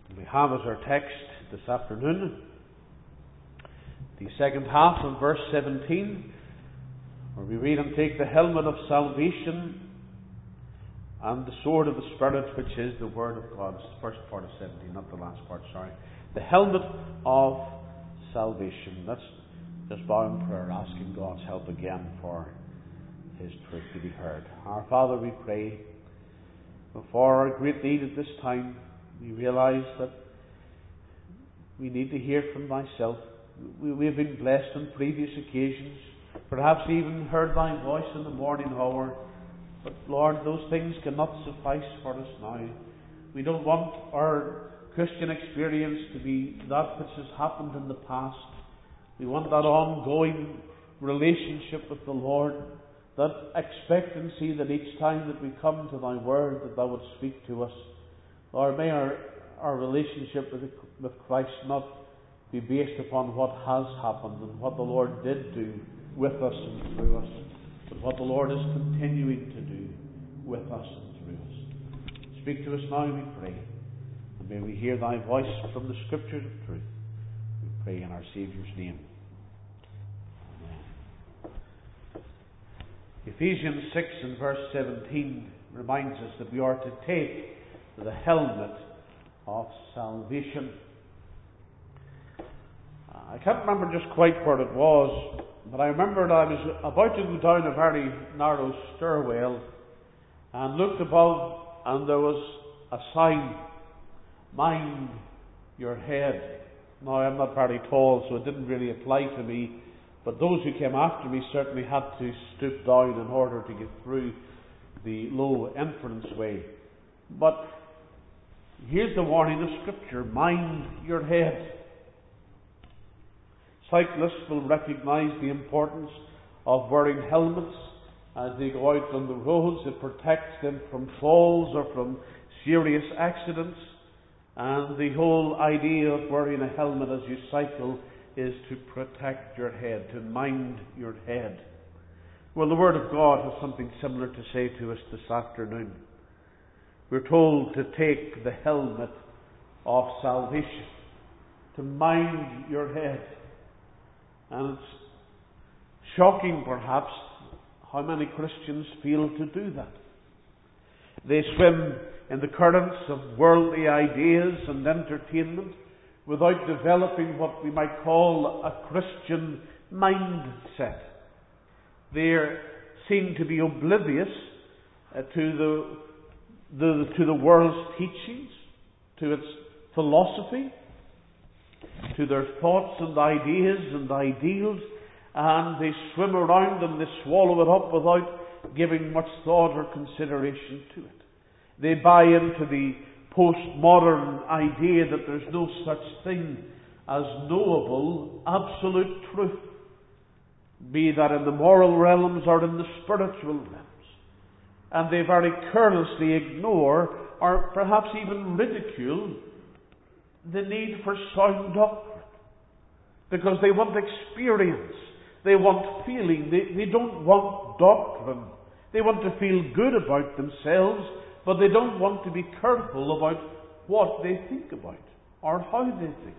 We have as our text this afternoon the second half of verse 17, where we read, "And take the helmet of salvation and the sword of the Spirit, which is the Word of God." It's the first part of 17, not the last part, sorry. The helmet of salvation. Let's just bow in prayer, asking God's help again for His truth to be heard. Our Father, we pray, for our great need at this time. We realize that we need to hear from Thyself. We have been blessed on previous occasions, perhaps even heard Thy voice in the morning hour. But Lord, those things cannot suffice for us now. We don't want our Christian experience to be that which has happened in the past. We want that ongoing relationship with the Lord, that expectancy that each time that we come to Thy Word, that Thou would speak to us. Lord, may our relationship with Christ not be based upon what has happened and what the Lord did do with us and through us, but what the Lord is continuing to do with us and through us. Speak to us now, we pray, and may we hear Thy voice from the Scriptures of truth. We pray in our Saviour's name. Amen. Ephesians 6 and verse 17 reminds us that we are to take the helmet of salvation. I can't remember just quite where it was, but I remembered I was about to go down a very narrow stairwell and looked above, and there was a sign, "Mind your head." Now, I'm not very tall, so it didn't really apply to me, but those who came after me certainly had to stoop down in order to get through the low entranceway. But here's the warning of Scripture: mind your head. Cyclists will recognize the importance of wearing helmets as they go out on the roads. It protects them from falls or from serious accidents. And the whole idea of wearing a helmet as you cycle is to protect your head, to mind your head. Well, the Word of God has something similar to say to us this afternoon. We're told to take the helmet of salvation, to mind your head. And it's shocking, perhaps, how many Christians fail to do that. They swim in the currents of worldly ideas and entertainment without developing what we might call a Christian mindset. They seem to be oblivious to the world's teachings, to its philosophy, to their thoughts and ideas and ideals, and they swim around and they swallow it up without giving much thought or consideration to it. They buy into the postmodern idea that there's no such thing as knowable, absolute truth, be that in the moral realms or in the spiritual realms. And they very carelessly ignore, or perhaps even ridicule, the need for sound doctrine, because they want experience, they want feeling, they don't want doctrine. They want to feel good about themselves, but they don't want to be careful about what they think about or how they think.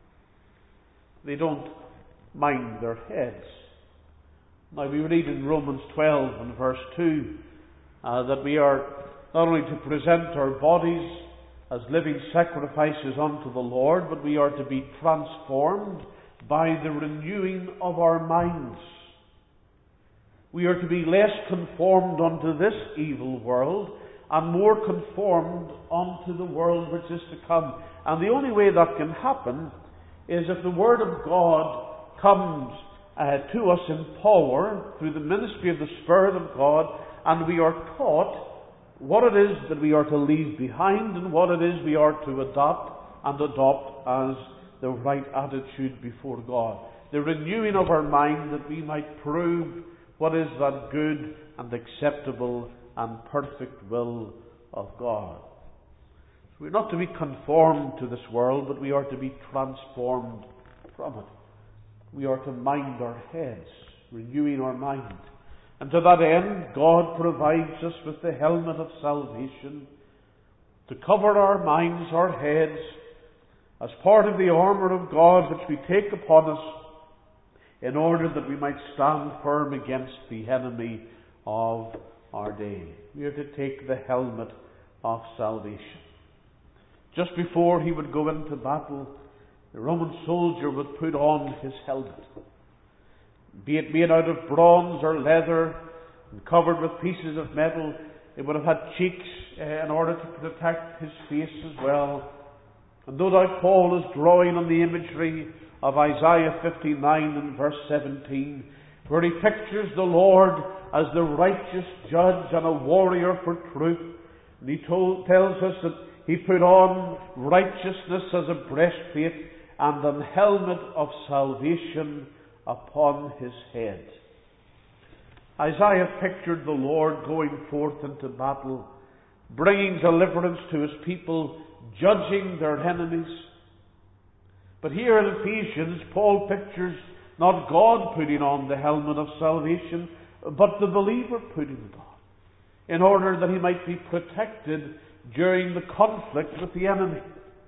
They don't mind their heads. Now, we read in Romans 12 and verse 2 that we are not only to present our bodies as living sacrifices unto the Lord, but we are to be transformed by the renewing of our minds. We are to be less conformed unto this evil world and more conformed unto the world which is to come. And the only way that can happen is if the Word of God comes to us in power through the ministry of the Spirit of God, and we are taught what it is that we are to leave behind and what it is we are to adopt as the right attitude before God. The renewing of our mind that we might prove what is that good and acceptable and perfect will of God. So we're not to be conformed to this world, but we are to be transformed from it. We are to mind our heads, renewing our mind. And to that end, God provides us with the helmet of salvation to cover our minds, our heads, as part of the armour of God which we take upon us in order that we might stand firm against the enemy of our day. We are to take the helmet of salvation. Just before he would go into battle, the Roman soldier would put on his helmet. Be it made out of bronze or leather and covered with pieces of metal, it would have had cheeks in order to protect his face as well. And no doubt Paul is drawing on the imagery of Isaiah 59 and verse 17, where he pictures the Lord as the righteous judge and a warrior for truth. And he tells us that he put on righteousness as a breastplate and an helmet of salvation upon his head. Isaiah pictured the Lord going forth into battle, bringing deliverance to his people, judging their enemies. But here in Ephesians, Paul pictures not God putting on the helmet of salvation, but the believer putting it on, in order that he might be protected during the conflict with the enemy.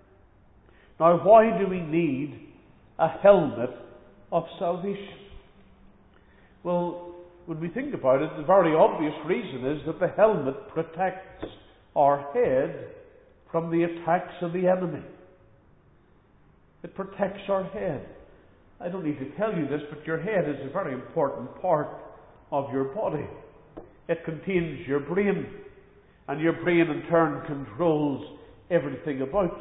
Now, why do we need a helmet of salvation? Well, when we think about it, the very obvious reason is that the helmet protects our head from the attacks of the enemy. It protects our head. I don't need to tell you this, but your head is a very important part of your body. It contains your brain, and your brain in turn controls everything about you.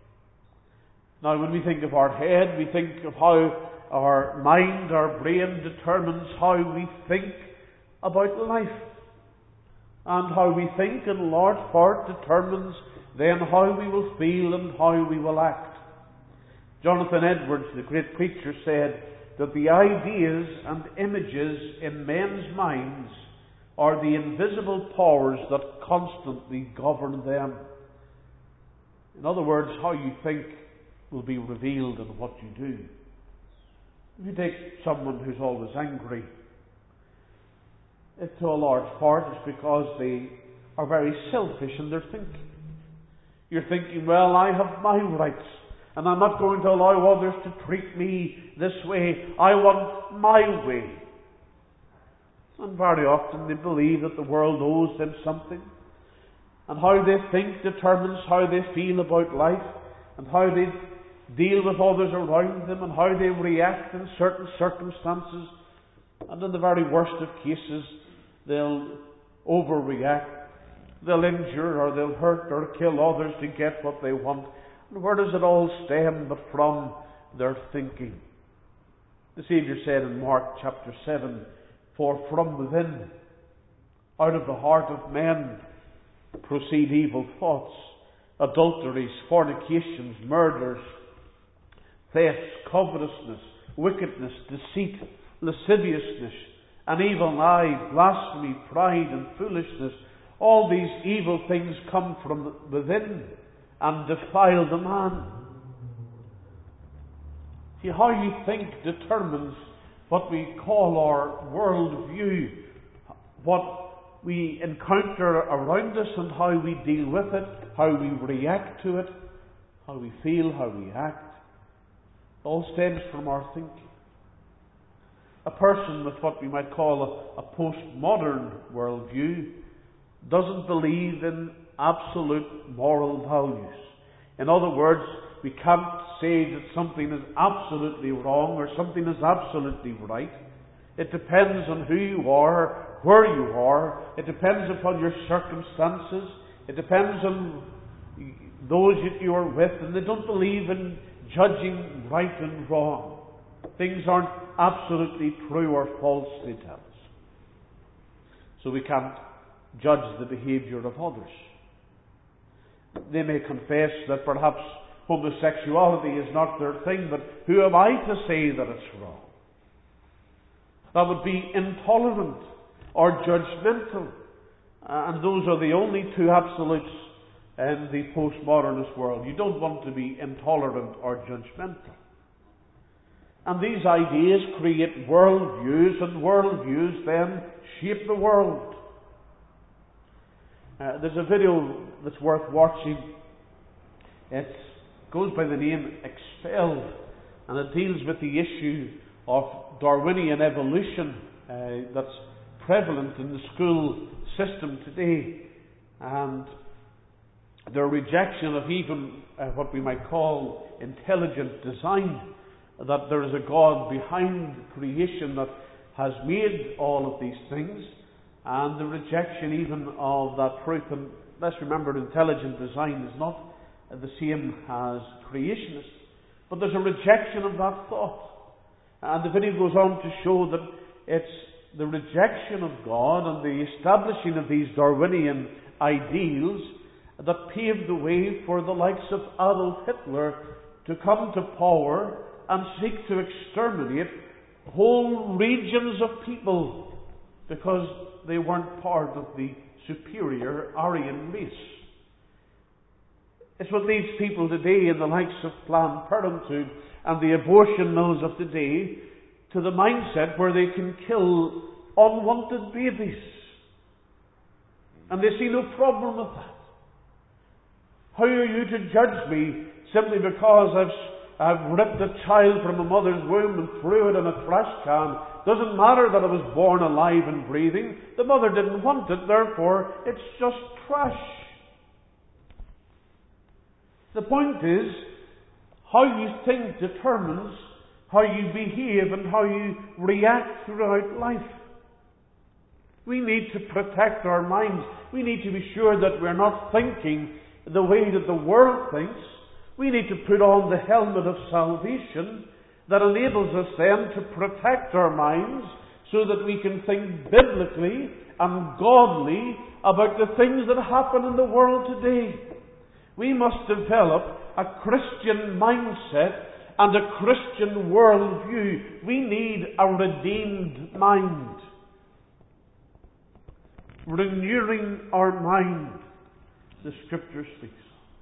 Now, when we think of our head, we think of how our mind, our brain determines how we think about life. And how we think in large part determines then how we will feel and how we will act. Jonathan Edwards, the great preacher, said that the ideas and images in men's minds are the invisible powers that constantly govern them. In other words, how you think will be revealed in what you do. If you take someone who's always angry, to a large part it's because they are very selfish in their thinking. You're thinking, well, I have my rights, and I'm not going to allow others to treat me this way. I want my way. And very often they believe that the world owes them something, and how they think determines how they feel about life, and how they deal with others around them, and how they react in certain circumstances. And in the very worst of cases, they'll overreact. They'll injure or they'll hurt or kill others to get what they want. And where does it all stem but from their thinking? The Saviour said in Mark chapter 7, "For from within, out of the heart of men, proceed evil thoughts, adulteries, fornications, murders, thefts, covetousness, wickedness, deceit, lasciviousness, an evil eye, blasphemy, pride, and foolishness. All these evil things come from within and defile the man." See, how you think determines what we call our world view, what we encounter around us and how we deal with it, how we react to it, how we feel, how we act. It all stems from our thinking. A person with what we might call a postmodern worldview doesn't believe in absolute moral values. In other words, we can't say that something is absolutely wrong or something is absolutely right. It depends on who you are, where you are. It depends upon your circumstances. It depends on those that you are with. And they don't believe in judging right and wrong. Things aren't absolutely true or false, they tell us. So we can't judge the behaviour of others. They may confess that perhaps homosexuality is not their thing, but who am I to say that it's wrong? That would be intolerant or judgmental. And those are the only two absolutes in the postmodernist world. You don't want to be intolerant or judgmental. And these ideas create worldviews, and worldviews then shape the world. There's a video that's worth watching. It's goes by the name Expelled, and it deals with the issue of Darwinian evolution that's prevalent in the school system today, and their rejection of even what we might call intelligent design, that there is a God behind creation that has made all of these things, and the rejection even of that truth. And let's remember, intelligent design is not the same as creationist, but there's a rejection of that thought. And the video goes on to show that it's the rejection of God and the establishing of these Darwinian ideals that paved the way for the likes of Adolf Hitler to come to power and seek to exterminate whole regions of people because they weren't part of the superior Aryan race. It's what leads people today in the likes of Planned Parenthood and the abortion mills of today to the mindset where they can kill unwanted babies. And they see no problem with that. How are you to judge me simply because I've ripped a child from a mother's womb and threw it in a trash can? Doesn't matter that it was born alive and breathing. The mother didn't want it, therefore it's just trash. The point is, how you think determines how you behave and how you react throughout life. We need to protect our minds. We need to be sure that we're not thinking the way that the world thinks. We need to put on the helmet of salvation that enables us then to protect our minds so that we can think biblically and godly about the things that happen in the world today. We must develop a Christian mindset and a Christian worldview. We need a redeemed mind. Renewing our mind, the Scripture speaks.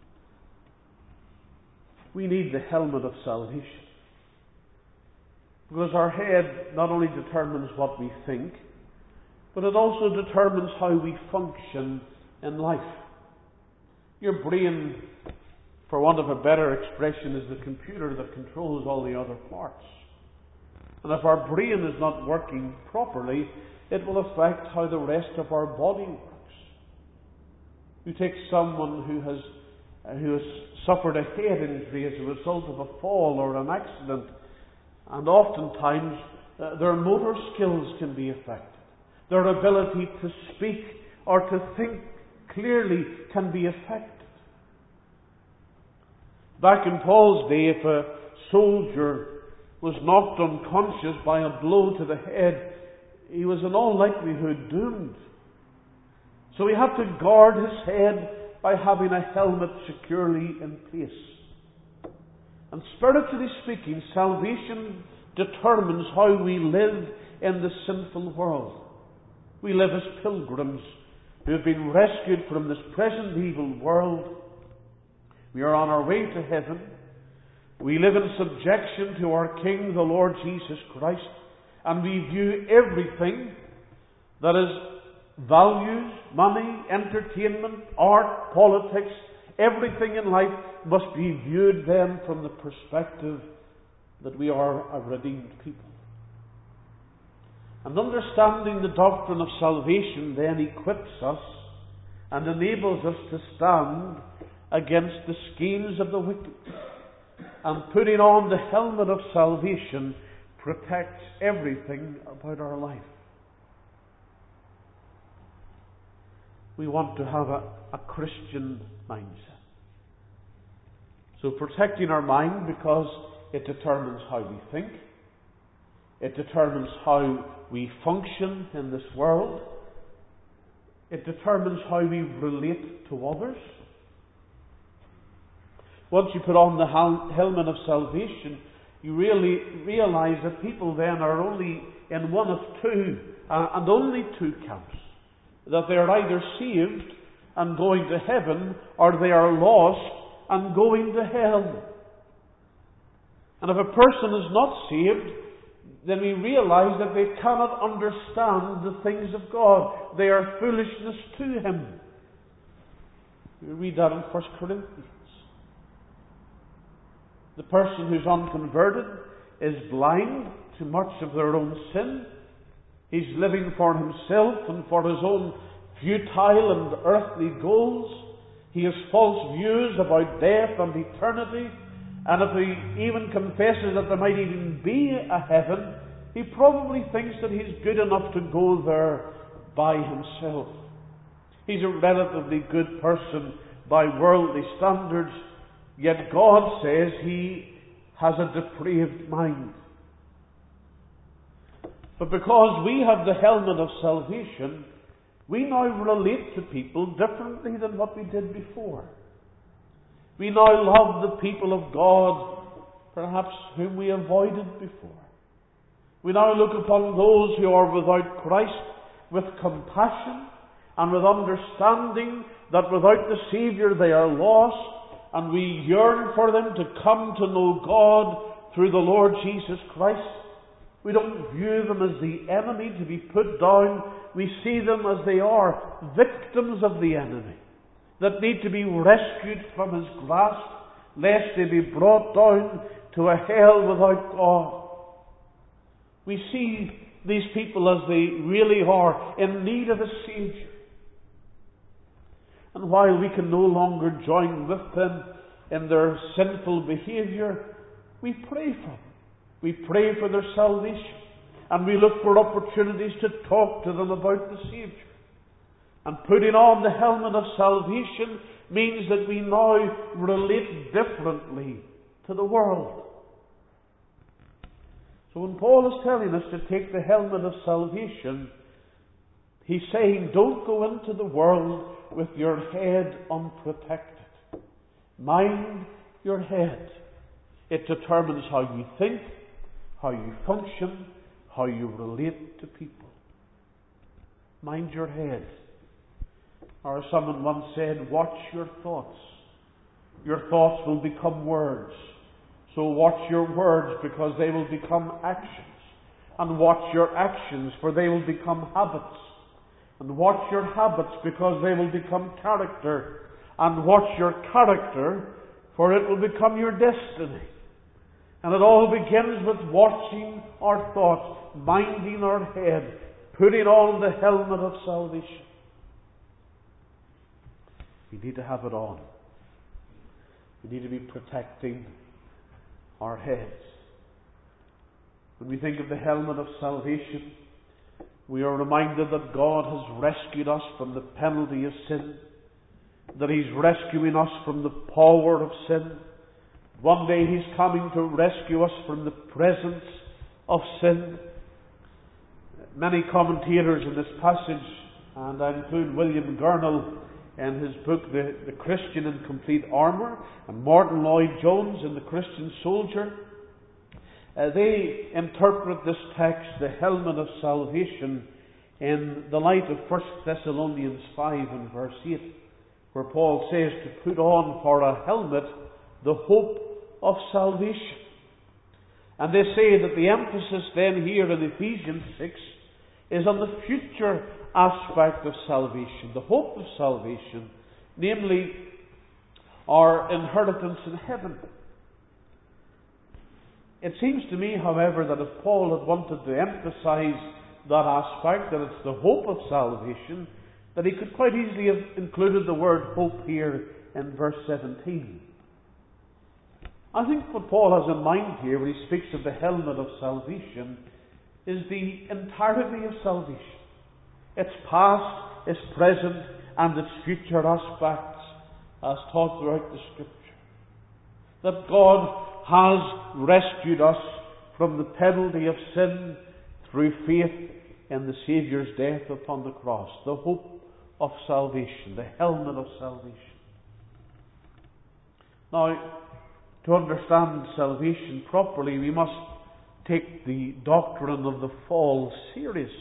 We need the helmet of salvation. Because our head not only determines what we think, but it also determines how we function in life. Your brain, for want of a better expression, is the computer that controls all the other parts. And if our brain is not working properly, it will affect how the rest of our body works. You take someone who has suffered a head injury as a result of a fall or an accident, and oftentimes their motor skills can be affected. Their ability to speak or to think clearly can be affected. Back in Paul's day, if a soldier was knocked unconscious by a blow to the head, he was in all likelihood doomed. So he had to guard his head by having a helmet securely in place. And spiritually speaking, salvation determines how we live in the sinful world. We live as pilgrims who have been rescued from this present evil world. We are on our way to heaven. We live in subjection to our King, the Lord Jesus Christ, and we view everything that is values, money, entertainment, art, politics, everything in life must be viewed then from the perspective that we are a redeemed people. And understanding the doctrine of salvation then equips us and enables us to stand against the schemes of the wicked. And putting on the helmet of salvation protects everything about our life. We want to have a Christian mindset. So protecting our mind, because it determines how we think. It determines how we function in this world. It determines how we relate to others. Once you put on the helmet of salvation, you really realize that people then are only in one of two, and only two camps. That they are either saved and going to heaven, or they are lost and going to hell. And if a person is not saved, then we realize that they cannot understand the things of God. They are foolishness to him. We read that in 1 Corinthians. The person who's unconverted is blind to much of their own sin. He's living for himself and for his own futile and earthly goals. He has false views about death and eternity. And if he even confesses that there might even be a heaven, he probably thinks that he's good enough to go there by himself. He's a relatively good person by worldly standards, yet God says he has a depraved mind. But because we have the helmet of salvation, we now relate to people differently than what we did before. We now love the people of God, perhaps whom we avoided before. We now look upon those who are without Christ with compassion and with understanding that without the Saviour they are lost, and we yearn for them to come to know God through the Lord Jesus Christ. We don't view them as the enemy to be put down. We see them as they are, victims of the enemy, that need to be rescued from his grasp, lest they be brought down to a hell without God. We see these people as they really are, in need of a Saviour. And while we can no longer join with them in their sinful behaviour, we pray for them. We pray for their salvation. And we look for opportunities to talk to them about the Saviour. And putting on the helmet of salvation means that we now relate differently to the world. So when Paul is telling us to take the helmet of salvation, he's saying, don't go into the world with your head unprotected. Mind your head. It determines how you think, how you function, how you relate to people. Mind your head. Or as someone once said, watch your thoughts. Your thoughts will become words. So watch your words, because they will become actions. And watch your actions, for they will become habits. And watch your habits, because they will become character. And watch your character, for it will become your destiny. And it all begins with watching our thoughts, minding our head, putting on the helmet of salvation. We need to have it on. We need to be protecting our heads. When we think of the helmet of salvation, we are reminded that God has rescued us from the penalty of sin, that He's rescuing us from the power of sin. One day He's coming to rescue us from the presence of sin. Many commentators in this passage, and I include William Gurnall in his book The Christian in Complete Armour, and Martin Lloyd-Jones in The Christian Soldier, they interpret this text, the helmet of salvation, in the light of 1 Thessalonians 5 and verse 8, where Paul says to put on for a helmet the hope of salvation. And they say that the emphasis then here in Ephesians 6 is on the future aspect of salvation, the hope of salvation, namely our inheritance in heaven. It seems to me, however, that if Paul had wanted to emphasize that aspect, that it's the hope of salvation, that he could quite easily have included the word hope here in verse 17. I think what Paul has in mind here when he speaks of the helmet of salvation is the entirety of salvation. Its past, its present, and its future aspects as taught throughout the Scripture. That God has rescued us from the penalty of sin through faith in the Saviour's death upon the cross. The hope of salvation, the helmet of salvation. Now, to understand salvation properly, we must take the doctrine of the fall seriously.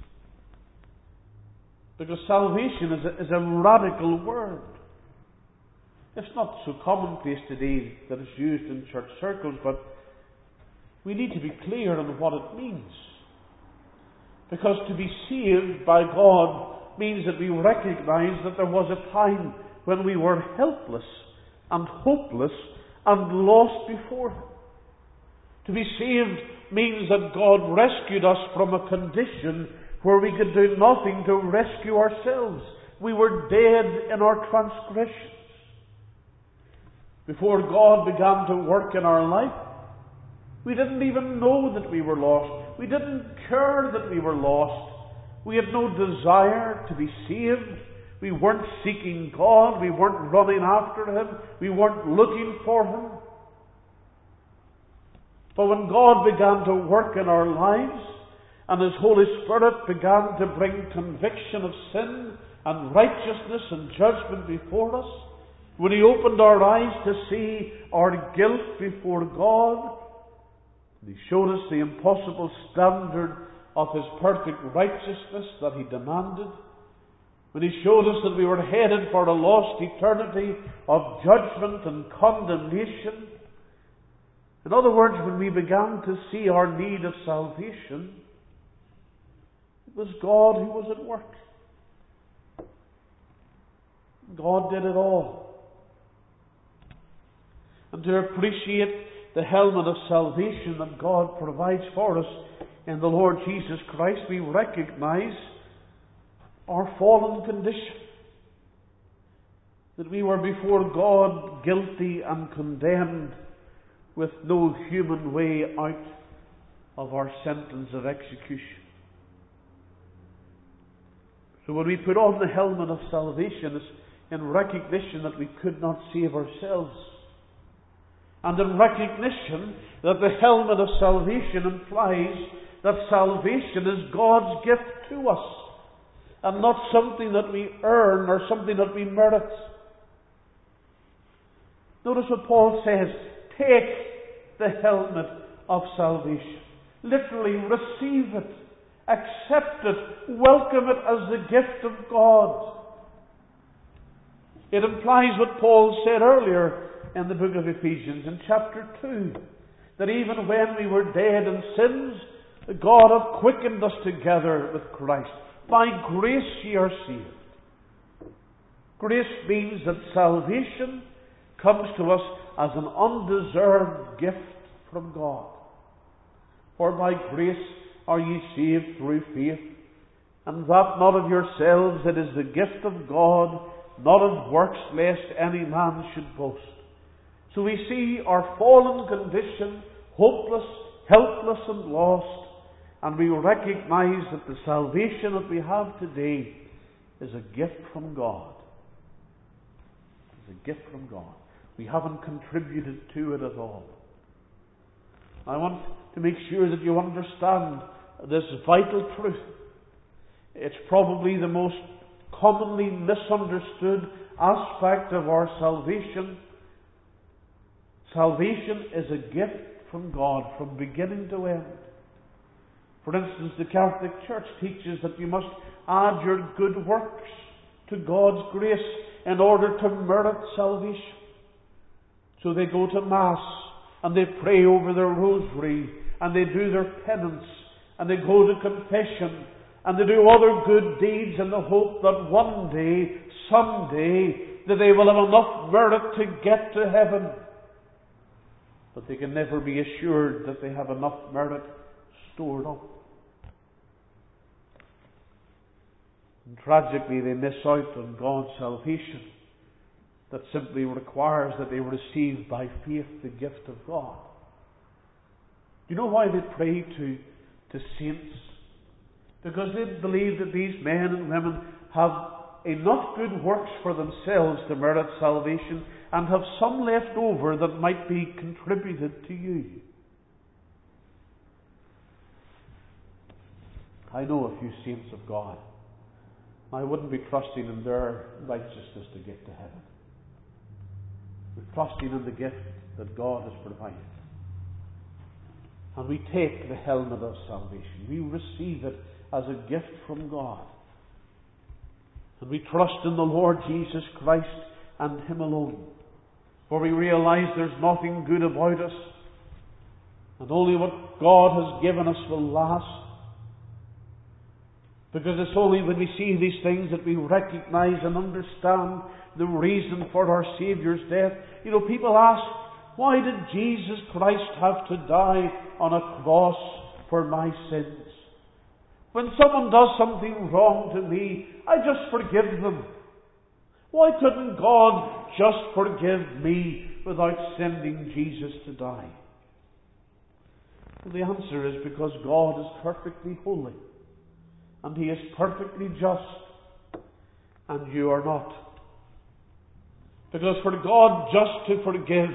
Because salvation is a radical word. It's not so commonplace today that it's used in church circles, but we need to be clear on what it means. Because to be saved by God means that we recognize that there was a time when we were helpless and hopeless and lost before Him. To be saved means that God rescued us from a condition where we could do nothing to rescue ourselves. We were dead in our transgressions. Before God began to work in our life, we didn't even know that we were lost. We didn't care that we were lost. We had no desire to be saved. We weren't seeking God. We weren't running after Him. We weren't looking for Him. But when God began to work in our lives, and His Holy Spirit began to bring conviction of sin and righteousness and judgment before us, when He opened our eyes to see our guilt before God, and He showed us the impossible standard of His perfect righteousness that He demanded, when He showed us that we were headed for a lost eternity of judgment and condemnation, in other words, when we began to see our need of salvation, it was God who was at work. God did it all. And to appreciate the helmet of salvation that God provides for us in the Lord Jesus Christ, we recognize our fallen condition. That we were before God guilty and condemned, with no human way out of our sentence of execution. So when we put on the helmet of salvation, it's in recognition that we could not save ourselves, and in recognition that the helmet of salvation implies that salvation is God's gift to us, and not something that we earn or something that we merit. Notice what Paul says: take the helmet of salvation. Literally, receive it, accept it, welcome it as the gift of God. It implies what Paul said earlier in the book of Ephesians in chapter 2, that even when we were dead in sins, God hath quickened us together with Christ. By grace ye are saved. Grace means that salvation comes to us as an undeserved gift from God. For by grace are ye saved through faith, and that not of yourselves, it is the gift of God, not of works, lest any man should boast. So we see our fallen condition, hopeless, helpless and lost, and we recognize that the salvation that we have today is a gift from God. It's a gift from God. We haven't contributed to it at all. I want to make sure that you understand this vital truth. It's probably the most commonly misunderstood aspect of our salvation. Salvation is a gift from God from beginning to end. For instance, the Catholic Church teaches that you must add your good works to God's grace in order to merit salvation. So they go to Mass, and they pray over their rosary, and they do their penance, and they go to confession, and they do other good deeds in the hope that one day, someday, that they will have enough merit to get to heaven. But they can never be assured that they have enough merit stored up. And tragically, they miss out on God's salvation that simply requires that they receive by faith the gift of God. Do you know why they pray to saints? Because they believe that these men and women have enough good works for themselves to merit salvation, and have some left over that might be contributed to you. I know a few saints of God. I wouldn't be trusting in their righteousness to get to heaven. We're trusting in the gift that God has provided. And we take the helmet of salvation. We receive it as a gift from God. And we trust in the Lord Jesus Christ and Him alone. For we realize there's nothing good about us, and only what God has given us will last. Because it's only when we see these things that we recognize and understand the reason for our Saviour's death. You know, people ask, Why did Jesus Christ have to die on a cross for my sins? When someone does something wrong to me, I just forgive them. Why couldn't God just forgive me without sending Jesus to die? Well, the answer is because God is perfectly holy and He is perfectly just and you are not. Because for God just to forgive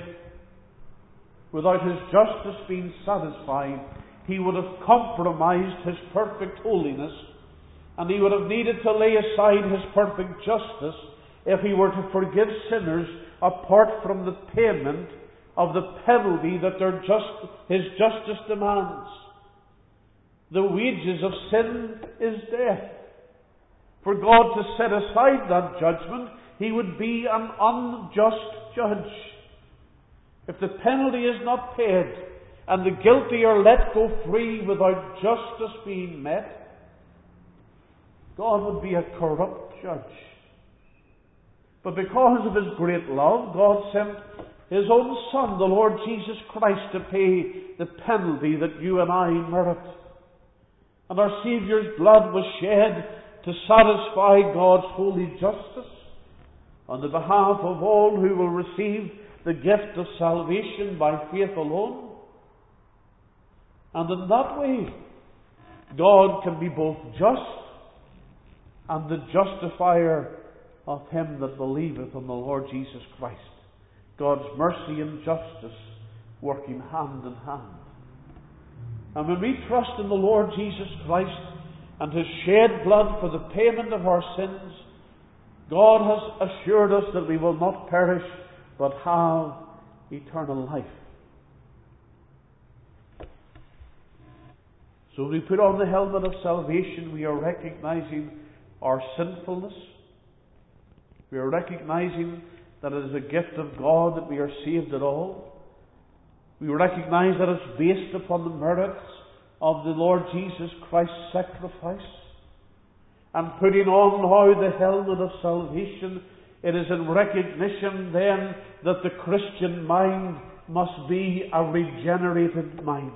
without His justice being satisfied, He would have compromised His perfect holiness, and He would have needed to lay aside His perfect justice if He were to forgive sinners apart from the payment of the penalty that His justice demands. The wages of sin is death. For God to set aside that judgment, He would be an unjust judge. If the penalty is not paid, and the guilty are let go free without justice being met, God would be a corrupt judge. But because of His great love, God sent His own Son, the Lord Jesus Christ, to pay the penalty that you and I merit. And our Saviour's blood was shed to satisfy God's holy justice on the behalf of all who will receive the gift of salvation by faith alone. And in that way, God can be both just and the justifier of him that believeth on the Lord Jesus Christ. God's mercy and justice working hand in hand. And when we trust in the Lord Jesus Christ and His shed blood for the payment of our sins, God has assured us that we will not perish but have eternal life. So when we put on the helmet of salvation, we are recognizing our sinfulness. We are recognizing that it is a gift of God that we are saved at all. We recognize that it's based upon the merits of the Lord Jesus Christ's sacrifice. And putting on now the helmet of salvation, it is in recognition then that the Christian mind must be a regenerated mind.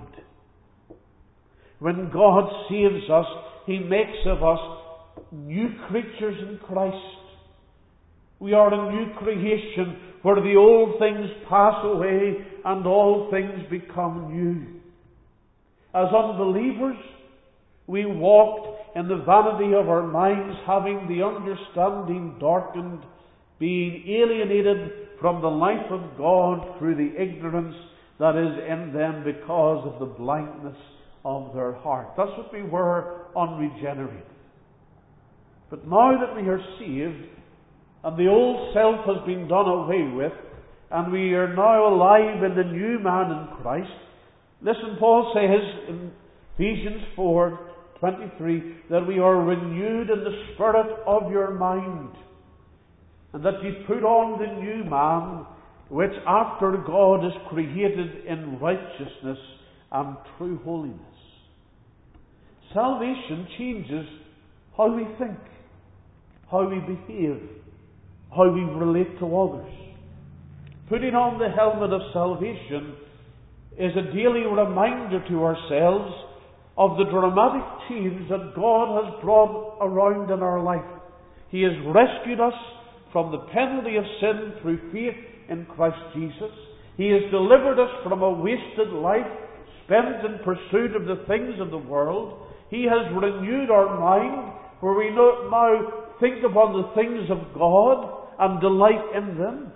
When God saves us, He makes of us new creatures in Christ. We are a new creation where the old things pass away and all things become new. As unbelievers, we walked in the vanity of our minds, having the understanding darkened, being alienated from the life of God through the ignorance that is in them because of the blindness of their heart. That's what we were unregenerated. But now that we are saved, and the old self has been done away with, and we are now alive in the new man in Christ. Listen, Paul says in Ephesians 4:23 that we are renewed in the spirit of your mind, and that you put on the new man, which after God is created in righteousness and true holiness. Salvation changes how we think, how we behave, how we relate to others. Putting on the helmet of salvation is a daily reminder to ourselves of the dramatic change that God has brought around in our life. He has rescued us from the penalty of sin through faith in Christ Jesus. He has delivered us from a wasted life spent in pursuit of the things of the world. He has renewed our mind, where we now think upon the things of God and delight in them.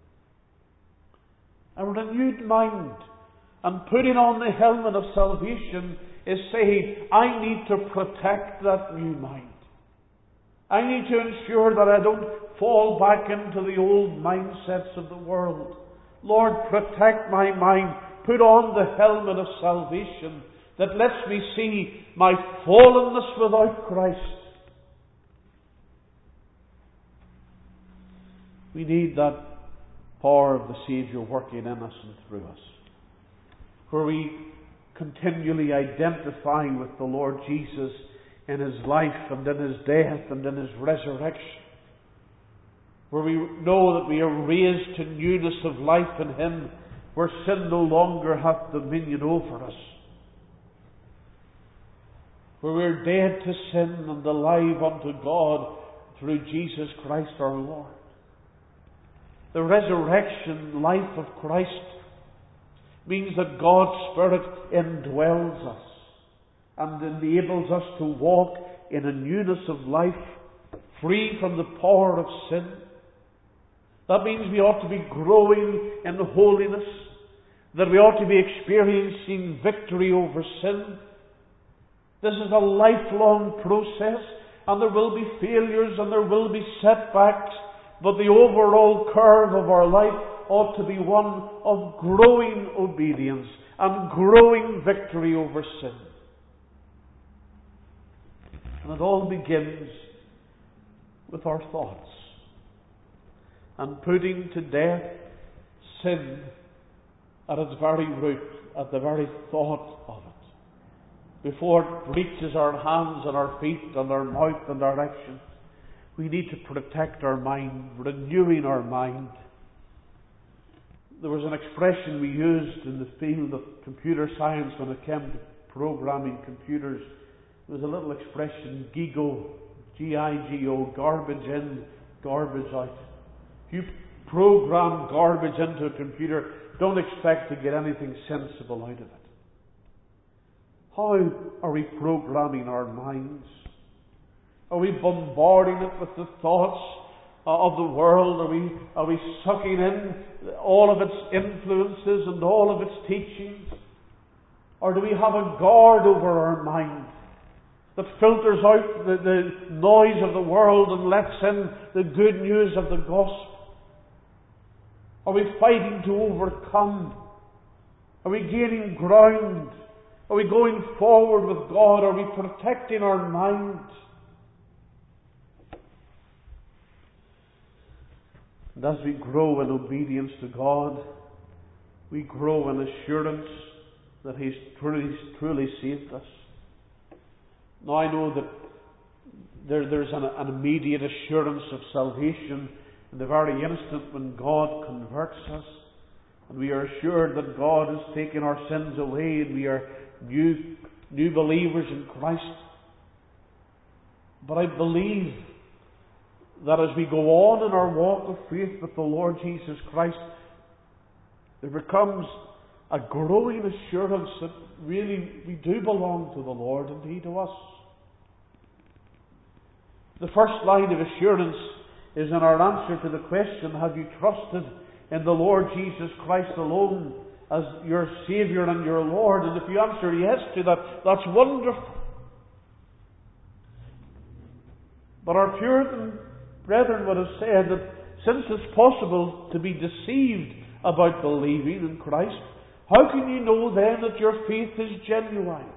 A renewed mind and putting on the helmet of salvation is saying, I need to protect that new mind. I need to ensure that I don't fall back into the old mindsets of the world. Lord, protect my mind. Put on the helmet of salvation that lets me see my fallenness without Christ. We need that power of the Saviour working in us and through us, where we continually identify with the Lord Jesus in His life and in His death and in His resurrection, where we know that we are raised to newness of life in Him, where sin no longer hath dominion over us, where we're dead to sin and alive unto God through Jesus Christ our Lord. The resurrection life of Christ means that God's Spirit indwells us and enables us to walk in a newness of life, free from the power of sin. That means we ought to be growing in holiness, that we ought to be experiencing victory over sin. This is a lifelong process, and there will be failures and there will be setbacks, but the overall curve of our life ought to be one of growing obedience and growing victory over sin. And it all begins with our thoughts and putting to death sin at its very root, at the very thought of it. Before it reaches our hands and our feet and our mouth and our actions, we need to protect our mind, renewing our mind. There was an expression we used in the field of computer science when it came to programming computers. There was a little expression, GIGO, G-I-G-O, garbage in, garbage out. If you program garbage into a computer, don't expect to get anything sensible out of it. How are we programming our minds? Are we bombarding it with the thoughts of the world? Are we sucking in all of its influences and all of its teachings? Or do we have a guard over our mind that filters out the noise of the world and lets in the good news of the gospel? Are we fighting to overcome? Are we gaining ground? Are we going forward with God? Are we protecting our mind? And as we grow in obedience to God, we grow in assurance that He's truly saved us. Now I know that there's an immediate assurance of salvation in the very instant when God converts us, and we are assured that God has taken our sins away and we are new believers in Christ. But I believe that as we go on in our walk of faith with the Lord Jesus Christ, there becomes a growing assurance that really we do belong to the Lord and He to us. The first line of assurance is in our answer to the question, have you trusted in the Lord Jesus Christ alone as your Saviour and your Lord? And if you answer yes to that, that's wonderful. But our Puritan brethren would have said that since it's possible to be deceived about believing in Christ, how can you know then that your faith is genuine?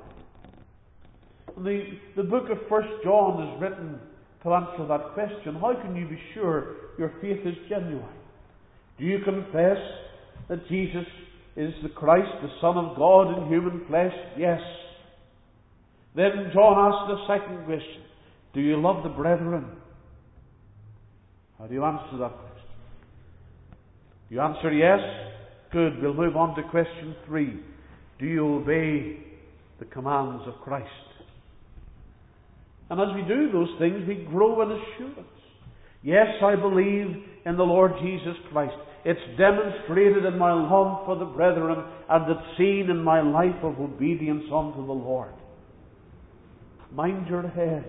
The book of 1 John is written to answer that question. How can you be sure your faith is genuine? Do you confess that Jesus is the Christ, the Son of God in human flesh? Yes. Then John asked the second question. Do you love the brethren? How do you answer that question? Do you answer yes? Good. We'll move on to question 3. Do you obey the commands of Christ? And as we do those things, we grow in assurance. Yes, I believe in the Lord Jesus Christ. It's demonstrated in my love for the brethren, and it's seen in my life of obedience unto the Lord. Mind your head.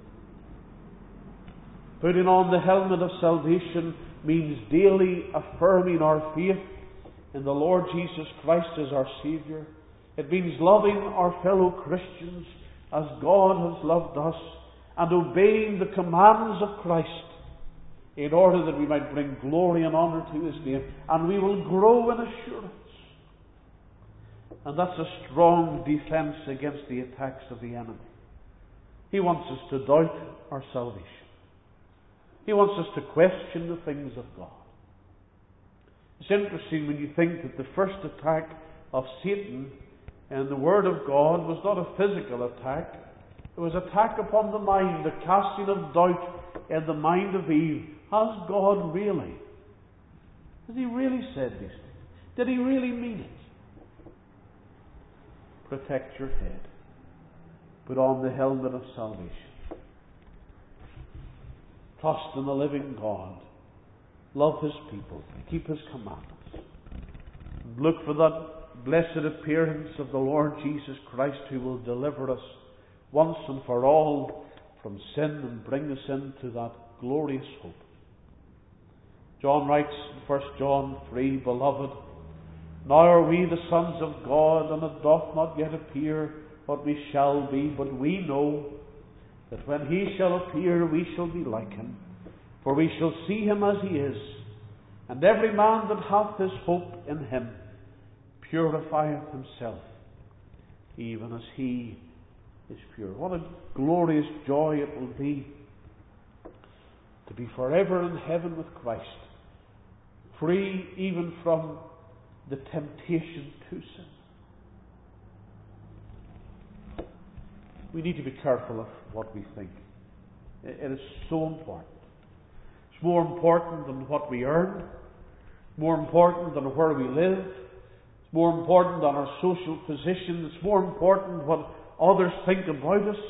Putting on the helmet of salvation means daily affirming our faith in the Lord Jesus Christ as our Saviour. It means loving our fellow Christians as God has loved us, and obeying the commands of Christ in order that we might bring glory and honour to His name, and we will grow in assurance. And that's a strong defence against the attacks of the enemy. He wants us to doubt our salvation. He wants us to question the things of God. It's interesting when you think that the first attack of Satan and the Word of God was not a physical attack. It was attack upon the mind, the casting of doubt in the mind of Eve. Has God really? Has He really said these things? Did he really mean it? Protect your head. Put on the helmet of salvation. Trust in the living God. Love His people. Keep His commandments. And look for that blessed appearance of the Lord Jesus Christ, who will deliver us once and for all from sin and bring us into that glorious hope. John writes in 1 John 3, Beloved, now are we the sons of God, and it doth not yet appear what we shall be, but we know that when He shall appear, we shall be like Him, for we shall see Him as He is. And every man that hath this hope in Him purifieth himself, even as He is pure. What a glorious joy it will be to be forever in heaven with Christ, free even from the temptation to sin. We need to be careful of what we think. It is so important. It's more important than what we earn. It's more important than where we live. It's more important than our social position. It's more important what others think about us.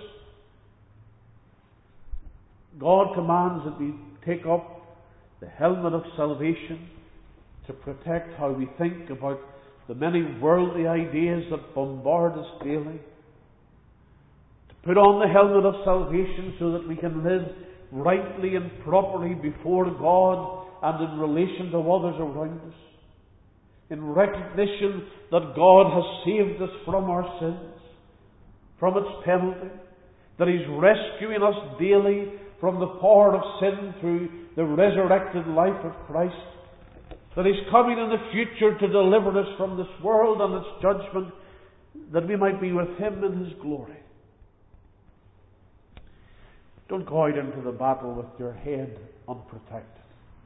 God commands that we take up the helmet of salvation to protect how we think about the many worldly ideas that bombard us daily. To put on the helmet of salvation so that we can live rightly and properly before God and in relation to others around us, in recognition that God has saved us from our sins, from its penalty, that He's rescuing us daily from the power of sin through the resurrected life of Christ, that He's coming in the future to deliver us from this world and its judgment, that we might be with Him in His glory. Don't go out into the battle with your head unprotected.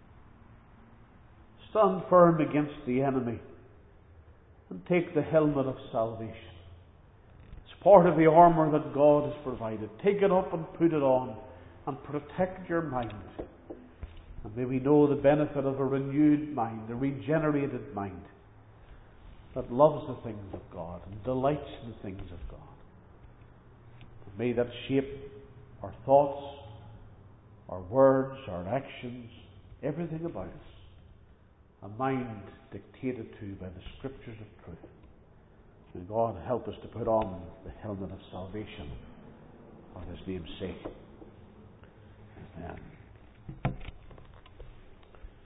Stand firm against the enemy and take the helmet of salvation. It's part of the armour that God has provided. Take it up and put it on and protect your mind. And may we know the benefit of a renewed mind, a regenerated mind that loves the things of God and delights in the things of God. And may that shape our thoughts, our words, our actions, everything about us. A mind dictated to by the Scriptures of truth. May God help us to put on the helmet of salvation for His name's sake. Amen.